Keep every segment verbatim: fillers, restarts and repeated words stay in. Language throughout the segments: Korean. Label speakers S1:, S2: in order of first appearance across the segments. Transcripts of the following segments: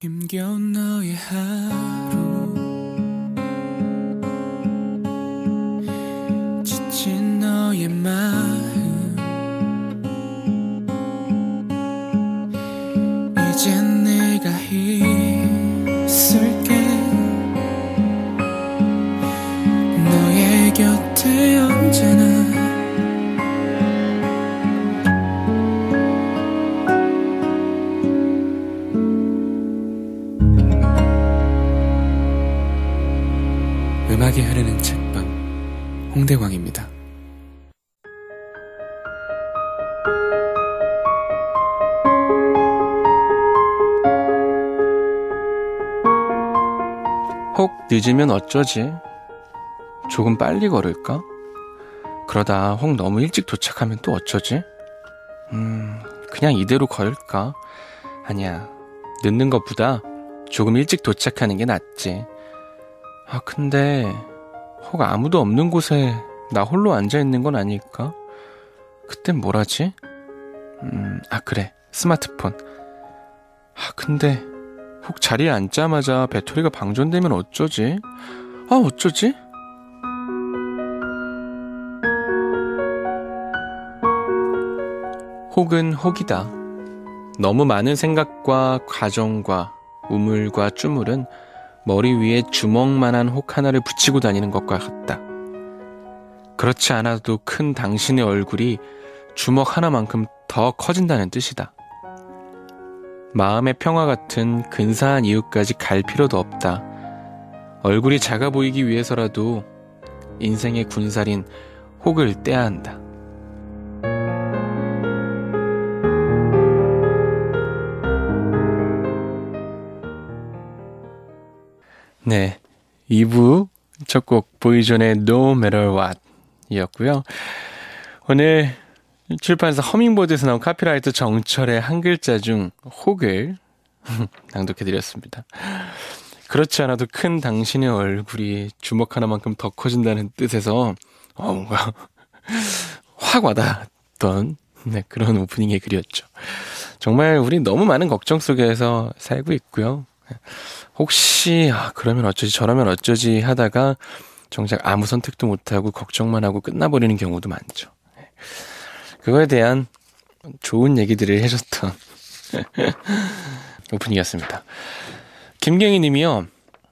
S1: 힘겨운 너의 하루 지친 너의 마음 이젠 내가 있을게 너의 곁에 언제나 음악이 흐르는 책방 홍대광입니다. 혹 늦으면 어쩌지? 조금 빨리 걸을까? 그러다 혹 너무 일찍 도착하면 또 어쩌지? 음, 그냥 이대로 걸을까? 아니야, 늦는 것보다 조금 일찍 도착하는 게 낫지. 아, 근데 혹 아무도 없는 곳에 나 홀로 앉아있는 건 아닐까? 그땐 뭘 하지? 음, 아 그래, 스마트폰. 아 근데 혹 자리에 앉자마자 배터리가 방전되면 어쩌지? 아 어쩌지? 혹은 혹이다. 너무 많은 생각과 과정과 우물과 쭈물은 머리 위에 주먹만한 혹 하나를 붙이고 다니는 것과 같다. 그렇지 않아도 큰 당신의 얼굴이 주먹 하나만큼 더 커진다는 뜻이다. 마음의 평화 같은 근사한 이유까지 갈 필요도 없다. 얼굴이 작아 보이기 위해서라도 인생의 군살인 혹을 떼야 한다. 네, 이 부 첫 곡 보이존의 No Matter What 이었고요. 오늘 출판사 허밍보드에서 나온 카피라이터 정철의 한 글자 중 혹을 낭독해드렸습니다. 그렇지 않아도 큰 당신의 얼굴이 주먹 하나만큼 더 커진다는 뜻에서 어, 뭔가 확 와닿았던 네, 그런 오프닝의 글이었죠. 정말 우리 너무 많은 걱정 속에서 살고 있고요. 혹시 아, 그러면 어쩌지 저러면 어쩌지 하다가 정작 아무 선택도 못하고 걱정만 하고 끝나버리는 경우도 많죠. 그거에 대한 좋은 얘기들을 해줬던 오프닝이었습니다. 김경희 님이요.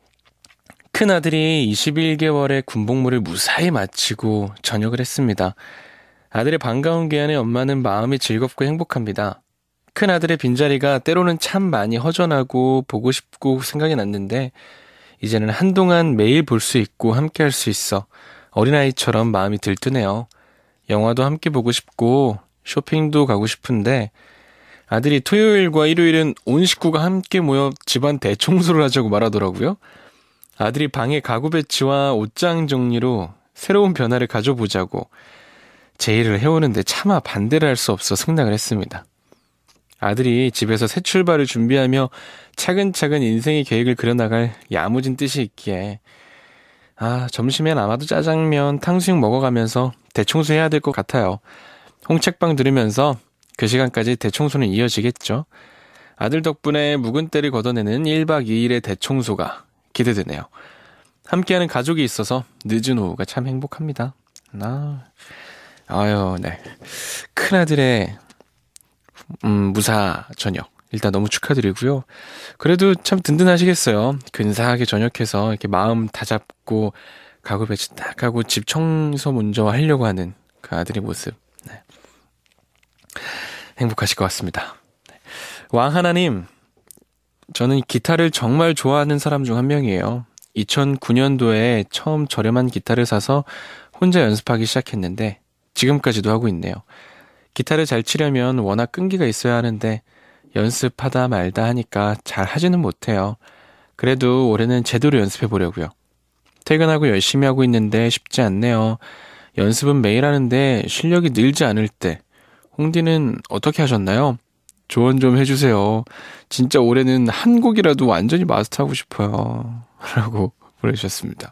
S1: 큰아들이 이십일 개월의 군복무를 무사히 마치고 전역을 했습니다. 아들의 반가운 귀환에 엄마는 마음이 즐겁고 행복합니다. 큰아들의 빈자리가 때로는 참 많이 허전하고 보고 싶고 생각이 났는데 이제는 한동안 매일 볼 수 있고 함께 할 수 있어 어린아이처럼 마음이 들뜨네요. 영화도 함께 보고 싶고 쇼핑도 가고 싶은데 아들이 토요일과 일요일은 온 식구가 함께 모여 집안 대청소를 하자고 말하더라고요. 아들이 방에 가구 배치와 옷장 정리로 새로운 변화를 가져보자고 제 일을 해오는데 차마 반대를 할 수 없어 승낙을 했습니다. 아들이 집에서 새 출발을 준비하며 차근차근 인생의 계획을 그려나갈 야무진 뜻이 있기에 아 점심엔 아마도 짜장면, 탕수육 먹어가면서 대청소해야 될 것 같아요. 홍책방 들으면서 그 시간까지 대청소는 이어지겠죠. 아들 덕분에 묵은 때를 걷어내는 일 박 이 일의 대청소가 기대되네요. 함께하는 가족이 있어서 늦은 오후가 참 행복합니다. 아, 아유, 네. 큰아들의 음, 무사 전역 일단 너무 축하드리고요. 그래도 참 든든하시겠어요. 근사하게 전역해서 이렇게 마음 다잡고 가구 배치 딱 하고 집 청소 먼저 하려고 하는 그 아들의 모습. 네. 행복하실 것 같습니다. 왕하나님, 저는 기타를 정말 좋아하는 사람 중 한 명이에요. 이천구 년도에 처음 저렴한 기타를 사서 혼자 연습하기 시작했는데 지금까지도 하고 있네요. 기타를 잘 치려면 워낙 끈기가 있어야 하는데 연습하다 말다 하니까 잘 하지는 못해요. 그래도 올해는 제대로 연습해 보려고요. 퇴근하고 열심히 하고 있는데 쉽지 않네요. 연습은 매일 하는데 실력이 늘지 않을 때 홍디는 어떻게 하셨나요? 조언 좀 해주세요. 진짜 올해는 한 곡이라도 완전히 마스터하고 싶어요. 라고 보내주셨습니다.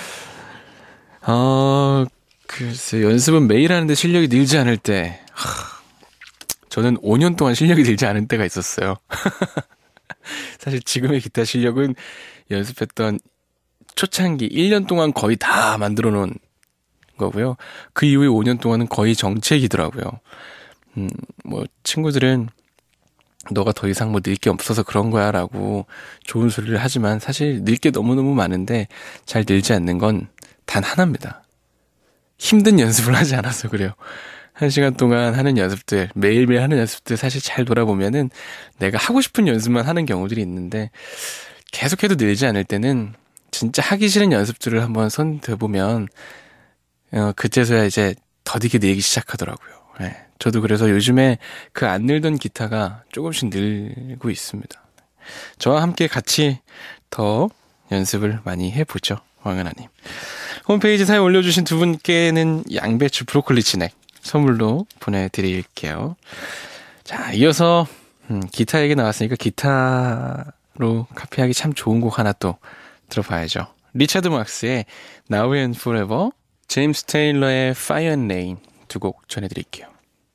S1: 아, 글쎄 연습은 매일 하는데 실력이 늘지 않을 때 하, 저는 오 년 동안 실력이 늘지 않은 때가 있었어요. 사실 지금의 기타 실력은 연습했던 초창기 일 년 동안 거의 다 만들어 놓은 거고요. 그 이후에 오 년 동안은 거의 정책이더라고요. 음, 뭐 친구들은 너가 더 이상 뭐 늘 게 없어서 그런 거야 라고 좋은 소리를 하지만 사실 늘 게 너무너무 많은데 잘 늘지 않는 건 단 하나입니다. 힘든 연습을 하지 않아서 그래요. 한 시간 동안 하는 연습들, 매일매일 하는 연습들 사실 잘 돌아보면은 내가 하고 싶은 연습만 하는 경우들이 있는데 계속해도 늘지 않을 때는 진짜 하기 싫은 연습들을 한번 손 대보면 어, 그때서야 이제 더디게 늘기 시작하더라고요. 네. 저도 그래서 요즘에 그 안 늘던 기타가 조금씩 늘고 있습니다. 저와 함께 같이 더 연습을 많이 해보죠. 황은하님. 홈페이지 사연 올려주신 두 분께는 양배추 브로콜리 진액 선물로 보내드릴게요. 자, 이어서 음, 기타 얘기 나왔으니까 기타로 카피하기 참 좋은 곡 하나 또 들어봐야죠. 리차드 막스의 Now and Forever, 제임스 테일러의 Fire and Rain 두 곡 전해드릴게요.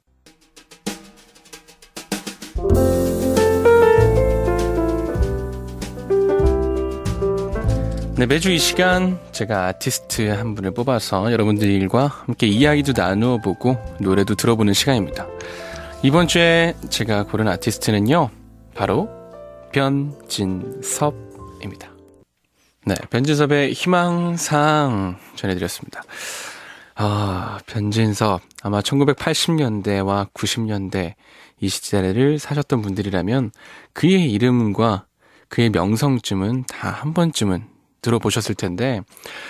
S1: 네, 매주 이 시간 제가 아티스트 한 분을 뽑아서 여러분들과 함께 이야기도 나누어 보고 노래도 들어보는 시간입니다. 이번 주에 제가 고른 아티스트는요, 바로 변진섭입니다. 네, 변진섭의 희망사항 전해드렸습니다. 아, 변진섭. 아마 천구백팔십 년대와 구십 년대 이 시대를 사셨던 분들이라면 그의 이름과 그의 명성쯤은 다 한 번쯤은 들어보셨을 텐데,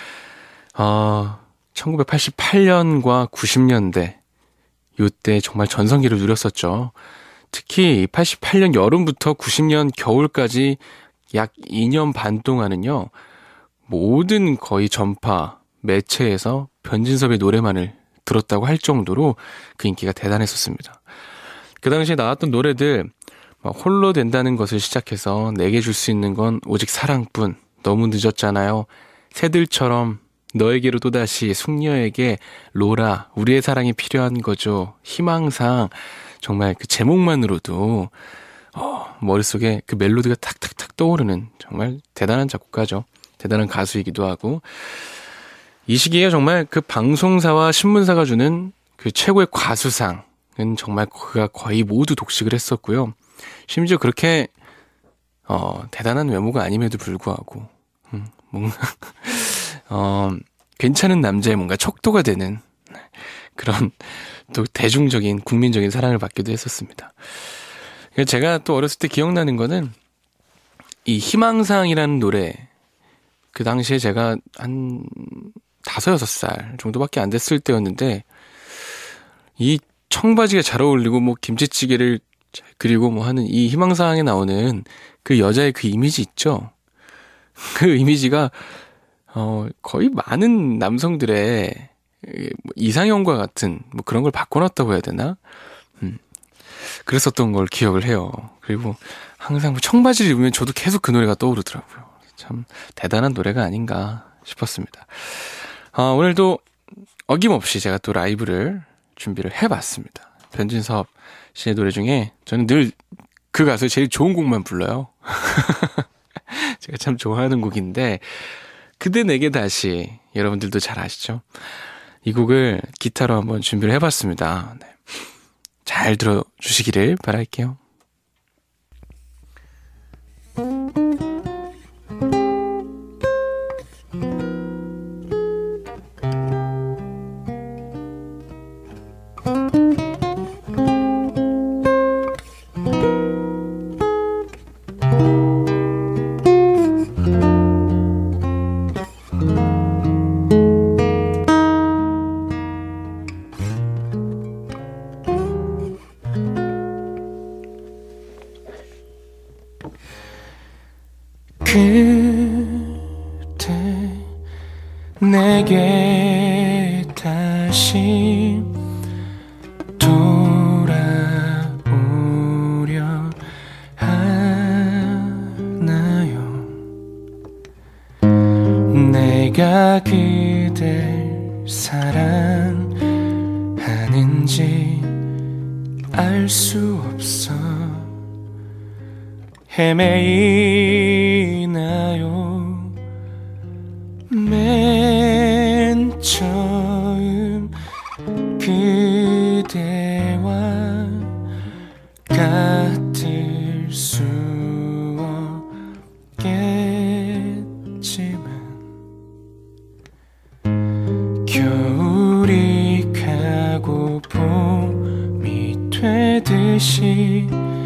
S1: 어, 천구백팔십팔 년과 구십 년대 요때 정말 전성기를 누렸었죠. 특히 팔십팔 년 여름부터 구십 년 겨울까지 약 이 년 반 동안은요, 모든 거의 전파, 매체에서 변진섭의 노래만을 들었다고 할 정도로 그 인기가 대단했었습니다. 그 당시에 나왔던 노래들, 막 홀로 된다는 것을 시작해서 내게 줄 수 있는 건 오직 사랑뿐, 너무 늦었잖아요, 새들처럼, 너에게로 또다시, 숙녀에게, 로라, 우리의 사랑이 필요한 거죠, 희망상, 정말 그 제목만으로도 어, 머릿속에 그 멜로디가 탁탁탁 떠오르는 정말 대단한 작곡가죠. 대단한 가수이기도 하고, 이 시기에 정말 그 방송사와 신문사가 주는 그 최고의 가수상은 정말 그가 거의 모두 독식을 했었고요. 심지어 그렇게 어, 대단한 외모가 아님에도 불구하고 음, 뭔가 어, 괜찮은 남자의 뭔가 척도가 되는 그런 또 대중적인 국민적인 사랑을 받기도 했었습니다. 제가 또 어렸을 때 기억나는 거는 이 희망사항이라는 노래, 그 당시에 제가 한 다섯, 여섯 살 정도밖에 안 됐을 때였는데, 이 청바지가 잘 어울리고 뭐 김치찌개를 그리고 뭐 하는 이 희망사항에 나오는 그 여자의 그 이미지 있죠? 그 이미지가 어 거의 많은 남성들의 이상형과 같은 뭐 그런 걸 바꿔놨다고 해야 되나? 음. 그랬었던 걸 기억을 해요. 그리고 항상 청바지를 입으면 저도 계속 그 노래가 떠오르더라고요. 참 대단한 노래가 아닌가 싶었습니다. 아, 오늘도 어김없이 제가 또 라이브를 준비를 해봤습니다. 변진섭 씨의 노래 중에 저는 늘 그 가수의 제일 좋은 곡만 불러요. 제가 참 좋아하는 곡인데, 그대 내게 다시, 여러분들도 잘 아시죠? 이 곡을 기타로 한번 준비를 해봤습니다. 네. 잘 들어주시기를 바랄게요. 그대 내게 다시 돌아오려 하나요? 내가 그댈 사랑하는지 알 수 없어. 헤매이나요. 맨 처음 그대와 같을 수 없겠지만 겨울이 가고 봄이 되듯이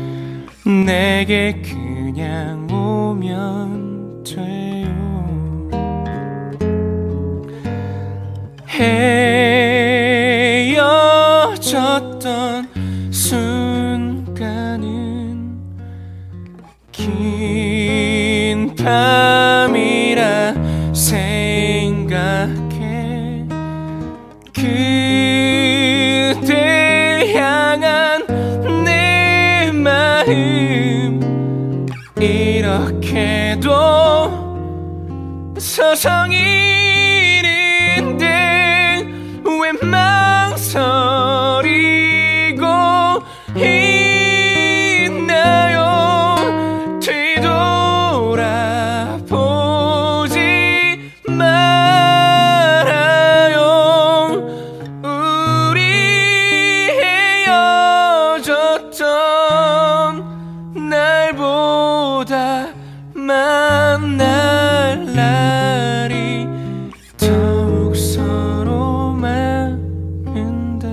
S1: 내게 그냥 오면 돼요. 헤어졌던 순간은 긴 밤이라 생각해 그대 향한 내 마음 이렇게도 서성이는데 왜 망설이고 있나요. 뒤돌아보지 말아요. 우리 헤어졌던 날보다 만날 날이 더욱 서로 많은데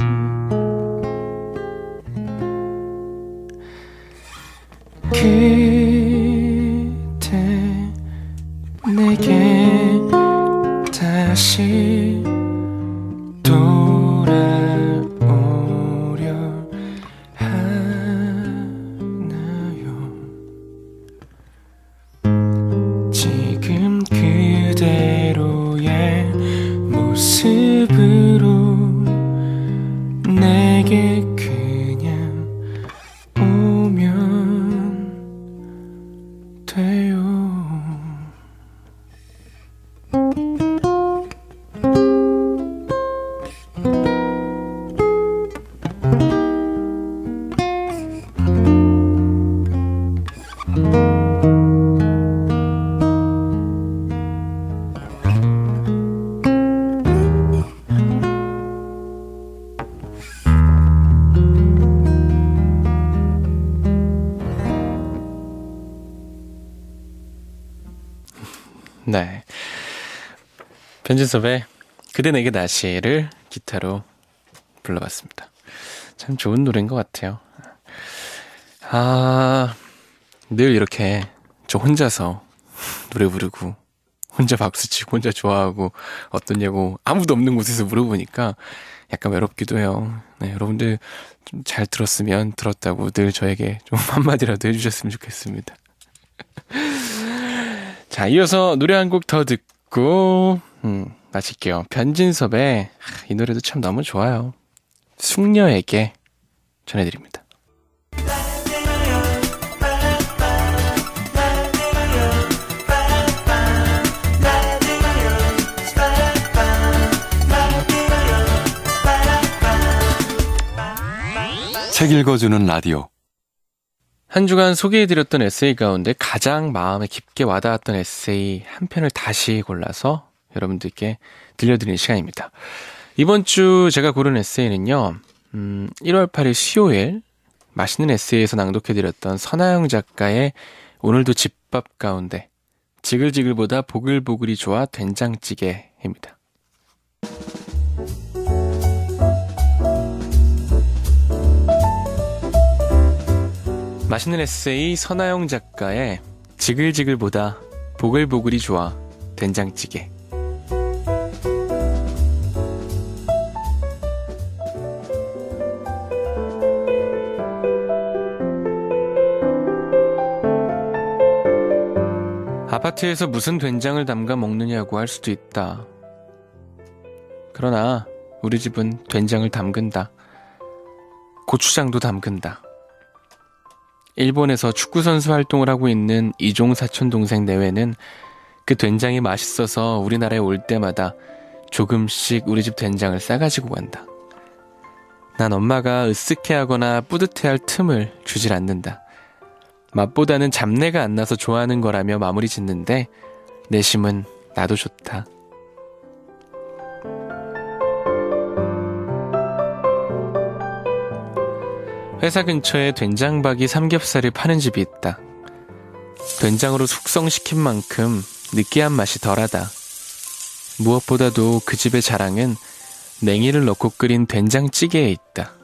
S1: 그대 내게 다시 돌아오려 하나요. 지금 그대로의 모습으로 내게 그냥 오면 돼요. 네, 변진섭의 그대 내게 다시를 기타로 불러봤습니다. 참 좋은 노래인 것 같아요. 아, 늘 이렇게 저 혼자서 노래 부르고 혼자 박수치고 혼자 좋아하고 어떠냐고 아무도 없는 곳에서 물어보니까 약간 외롭기도 해요. 네, 여러분들 좀 잘 들었으면 들었다고 늘 저에게 좀 한마디라도 해주셨으면 좋겠습니다. 자, 이어서 노래 한 곡 더 듣고 음, 마칠게요. 변진섭의 이 노래도 참 너무 좋아요. 숙녀에게 전해드립니다.
S2: 책 읽어주는 라디오.
S1: 한 주간 소개해드렸던 에세이 가운데 가장 마음에 깊게 와닿았던 에세이 한 편을 다시 골라서 여러분들께 들려드리는 시간입니다. 이번 주 제가 고른 에세이는요, 음, 일월 팔일 수요일 맛있는 에세이에서 낭독해드렸던 선하영 작가의 오늘도 집밥 가운데 지글지글보다 보글보글이 좋아 된장찌개입니다. 맛있는 에세이 선하영 작가의 지글지글보다 보글보글이 좋아 된장찌개. 아파트에서 무슨 된장을 담가 먹느냐고 할 수도 있다. 그러나 우리 집은 된장을 담근다. 고추장도 담근다. 일본에서 축구선수 활동을 하고 있는 이종 사촌동생 내외는 그 된장이 맛있어서 우리나라에 올 때마다 조금씩 우리 집 된장을 싸가지고 간다. 난 엄마가 으쓱해하거나 뿌듯해할 틈을 주질 않는다. 맛보다는 잡내가 안 나서 좋아하는 거라며 마무리 짓는데 내심은 나도 좋다. 회사 근처에 된장박이 삼겹살을 파는 집이 있다. 된장으로 숙성시킨 만큼 느끼한 맛이 덜하다. 무엇보다도 그 집의 자랑은 냉이를 넣고 끓인 된장찌개에 있다.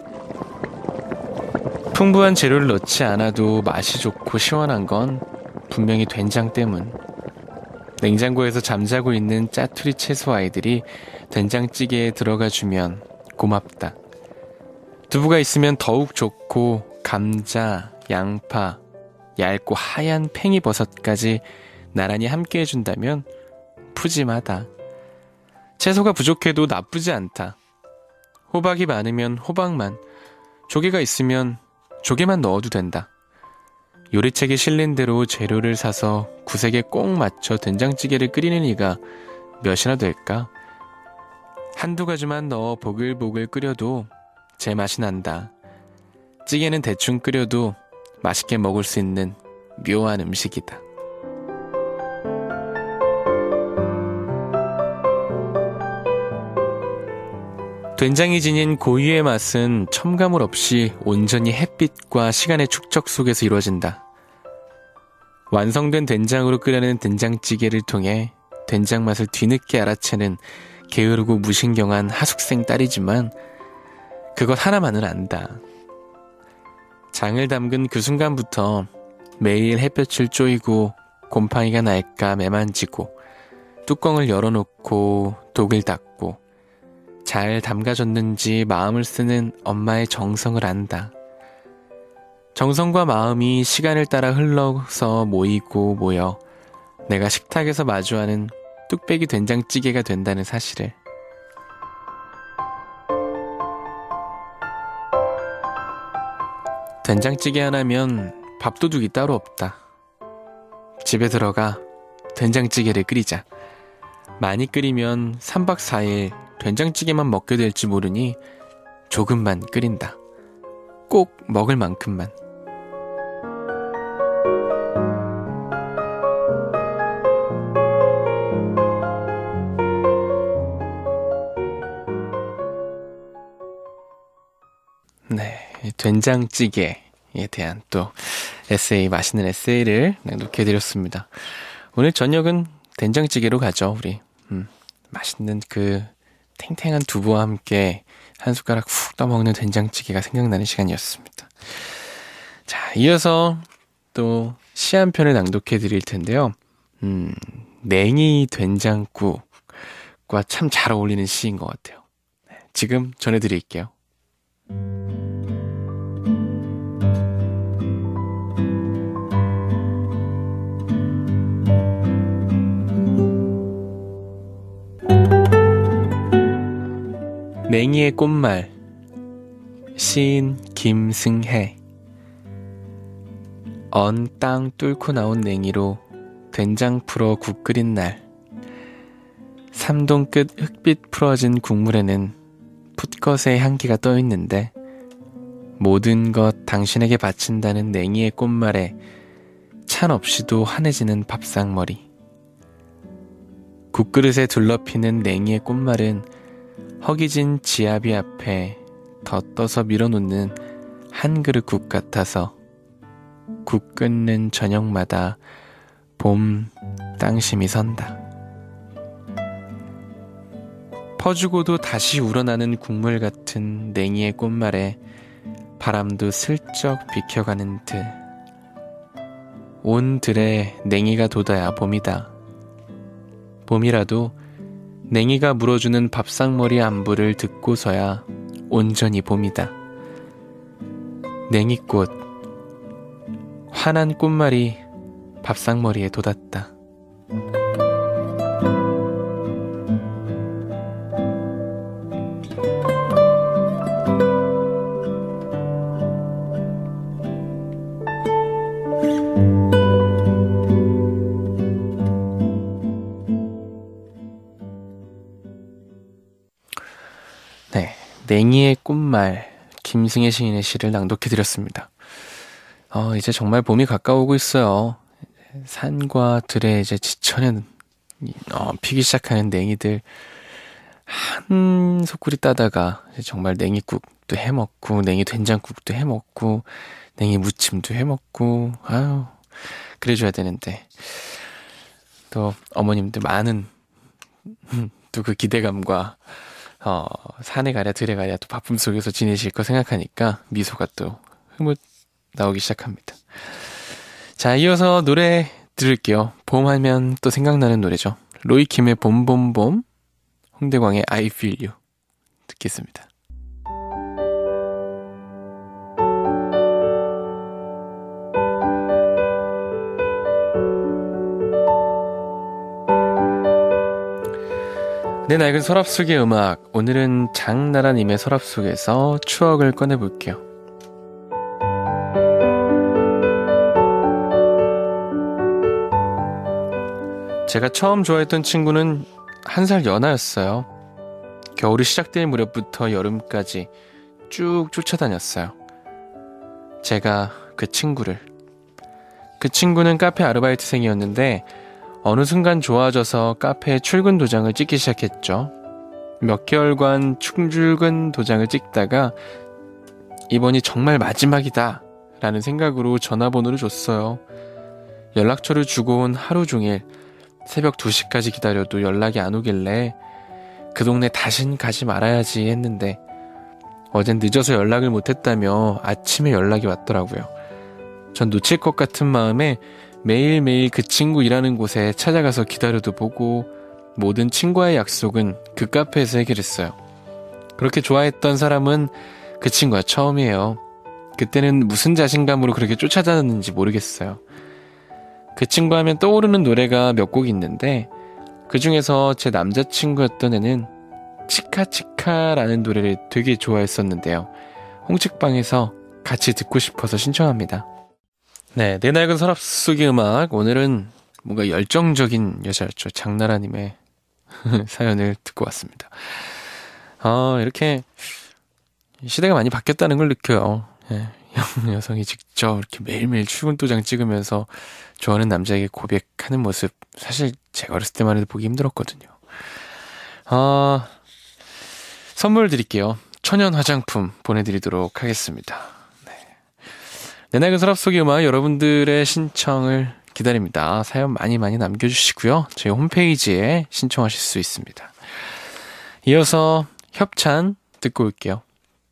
S1: 풍부한 재료를 넣지 않아도 맛이 좋고 시원한 건 분명히 된장 때문. 냉장고에서 잠자고 있는 짜투리 채소 아이들이 된장찌개에 들어가 주면 고맙다. 두부가 있으면 더욱 좋고 감자, 양파, 얇고 하얀 팽이버섯까지 나란히 함께 해준다면 푸짐하다. 채소가 부족해도 나쁘지 않다. 호박이 많으면 호박만, 조개가 있으면 조개만 넣어도 된다. 요리책에 실린 대로 재료를 사서 구색에 꼭 맞춰 된장찌개를 끓이는 이가 몇이나 될까? 한두 가지만 넣어 보글보글 끓여도 제 맛이 난다. 찌개는 대충 끓여도 맛있게 먹을 수 있는 묘한 음식이다. 된장이 지닌 고유의 맛은 첨가물 없이 온전히 햇빛과 시간의 축적 속에서 이루어진다. 완성된 된장으로 끓여낸 된장찌개를 통해 된장 맛을 뒤늦게 알아채는 게으르고 무신경한 하숙생 딸이지만 그것 하나만은 안다. 장을 담근 그 순간부터 매일 햇볕을 쬐이고 곰팡이가 날까 매만지고 뚜껑을 열어놓고 독을 닦고 잘 담가졌는지 마음을 쓰는 엄마의 정성을 안다. 정성과 마음이 시간을 따라 흘러서 모이고 모여 내가 식탁에서 마주하는 뚝배기 된장찌개가 된다는 사실을. 된장찌개 하나면 밥도둑이 따로 없다. 집에 들어가 된장찌개를 끓이자. 많이 끓이면 삼 박 사 일 된장찌개만 먹게 될지 모르니 조금만 끓인다. 꼭 먹을 만큼만. 네, 된장찌개에 대한 또 에세이, 맛있는 에세이를 낭독해드렸습니다. 오늘 저녁은 된장찌개로 가죠, 우리. 음, 맛있는 그 탱탱한 두부와 함께 한 숟가락 훅 떠먹는 된장찌개가 생각나는 시간이었습니다. 자, 이어서 또 시 한 편을 낭독해드릴 텐데요. 음, 냉이 된장국과 참 잘 어울리는 시인 것 같아요. 네, 지금 전해드릴게요. 냉이의 꽃말, 시인 김승혜. 언 땅 뚫고 나온 냉이로 된장 풀어 국 끓인 날, 삼동 끝 흑빛 풀어진 국물에는 풋것의 향기가 떠있는데 모든 것 당신에게 바친다는 냉이의 꽃말에 찬 없이도 환해지는 밥상머리. 국그릇에 둘러피는 냉이의 꽃말은 허기진 지아비 앞에 덧떠서 밀어놓는 한 그릇 국 같아서 국 끓는 저녁마다 봄 땅심이 선다. 퍼주고도 다시 우러나는 국물 같은 냉이의 꽃말에 바람도 슬쩍 비켜가는 듯. 온 들에 냉이가 돋아야 봄이다. 봄이라도 냉이가 물어주는 밥상머리 안부를 듣고서야 온전히 봄이다. 냉이꽃, 환한 꽃말이 밥상머리에 돋았다. 네, 냉이의 꽃말, 김승혜 시인의 시를 낭독해드렸습니다. 어, 이제 정말 봄이 가까우고 있어요. 산과 들에 이제 지천에 어, 피기 시작하는 냉이들 한 소쿠리 따다가 정말 냉이국도 해먹고 냉이 된장국도 해먹고 냉이 무침도 해먹고 아유 그래줘야 되는데 또 어머님들 많은 또 그 기대감과 어, 산에 가랴 들에 가랴 또 바쁨 속에서 지내실 거 생각하니까 미소가 또 흐뭇 나오기 시작합니다. 자, 이어서 노래 들을게요. 봄 하면 또 생각나는 노래죠. 로이킴의 봄봄봄, 홍대광의 I Feel You 듣겠습니다. 내 낡은 서랍 속의 음악, 오늘은 장나라님의 서랍 속에서 추억을 꺼내볼게요. 제가 처음 좋아했던 친구는 한 살 연하였어요. 겨울이 시작될 무렵부터 여름까지 쭉 쫓아다녔어요. 제가 그 친구를. 그 친구는 카페 아르바이트생이었는데 어느 순간 좋아져서 카페에 출근 도장을 찍기 시작했죠. 몇 개월간 출근 도장을 찍다가 이번이 정말 마지막이다 라는 생각으로 전화번호를 줬어요. 연락처를 주고 온 하루 종일 새벽 두 시까지 기다려도 연락이 안 오길래 그 동네 다신 가지 말아야지 했는데 어젠 늦어서 연락을 못했다며 아침에 연락이 왔더라고요. 전 놓칠 것 같은 마음에 매일매일 그 친구 일하는 곳에 찾아가서 기다려도 보고 모든 친구와의 약속은 그 카페에서 해결했어요. 그렇게 좋아했던 사람은 그 친구가 처음이에요. 그때는 무슨 자신감으로 그렇게 쫓아다녔는지 모르겠어요. 그 친구 하면 떠오르는 노래가 몇 곡 있는데 그 중에서 제 남자친구였던 애는 치카치카라는 노래를 되게 좋아했었는데요. 홍책방에서 같이 듣고 싶어서 신청합니다. 네, 내 낡은 서랍 속의 음악, 오늘은 뭔가 열정적인 여자였죠. 장나라님의 사연을 듣고 왔습니다. 아, 이렇게 시대가 많이 바뀌었다는 걸 느껴요. 네, 여성이 직접 이렇게 매일매일 출근 도장 찍으면서 좋아하는 남자에게 고백하는 모습, 사실 제가 어렸을 때만 해도 보기 힘들었거든요. 아, 선물 드릴게요. 천연 화장품 보내드리도록 하겠습니다. 내 낡은 서랍 속의 음악, 여러분들의 신청을 기다립니다. 사연 많이 많이 남겨주시고요. 저희 홈페이지에 신청하실 수 있습니다. 이어서 협찬 듣고 올게요.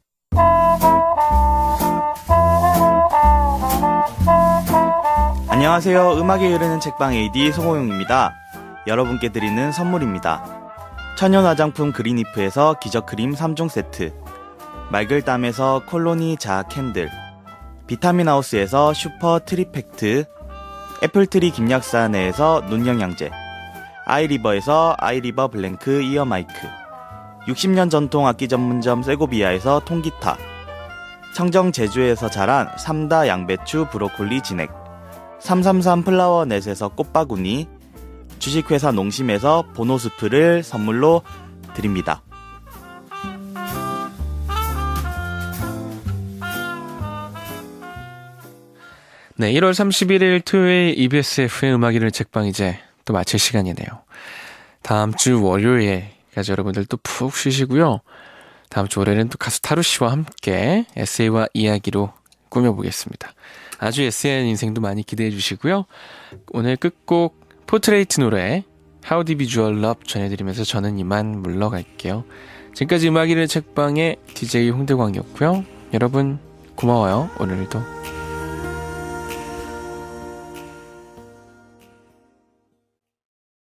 S3: 안녕하세요. 음악이 흐르는 책방 에이디 송호용입니다. 여러분께 드리는 선물입니다. 천연 화장품 그린이프에서 기저크림 삼 종 세트, 맑을 땀에서 콜로니 자아 캔들, 비타민하우스에서 슈퍼 트리팩트, 애플트리 김약사내에서 눈영양제, 아이리버에서 아이리버 블랭크 이어 마이크, 육십 년 전통 악기 전문점 세고비아에서 통기타, 청정 제주에서 자란 삼다 양배추 브로콜리 진액, 삼삼삼 플라워넷에서 꽃바구니, 주식회사 농심에서 보노스프를 선물로 드립니다.
S1: 네, 일월 삼십일일 토요일 이비에스 에프엠 음악이를 책방 이제 또 마칠 시간이네요. 다음 주 월요일까지 여러분들 또 푹 쉬시고요. 다음 주 월요일은 또 가수 타루 씨와 함께 에세이와 이야기로 꾸며보겠습니다. 아주 에세이한 인생도 많이 기대해 주시고요. 오늘 끝곡 포트레이트 노래 How Deep Is Your Love 전해드리면서 저는 이만 물러갈게요. 지금까지 음악이를 책방의 디제이 홍대광이었고요. 여러분 고마워요. 오늘도